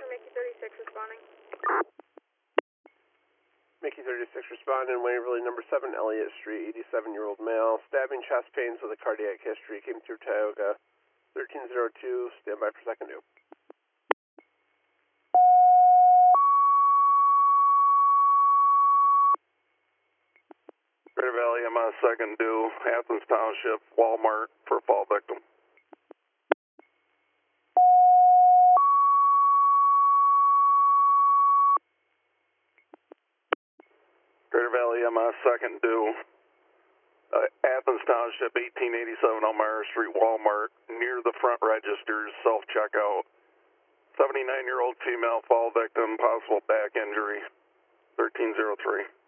Mickey 36 responding. Mickey 36 responding, Waverly number 7, Elliott Street, 87-year-old male, stabbing chest pains with a cardiac history, came through Tioga, 1302, stand by for second due. Greater Valley, I'm on second due, Athens Township, Walmart for fall victim. Greater Valley, I'm on second due, Athens Township, 1887 Elmira Street, Walmart, near the front registers, self-checkout. 79-year-old female fall victim, possible back injury, 1303.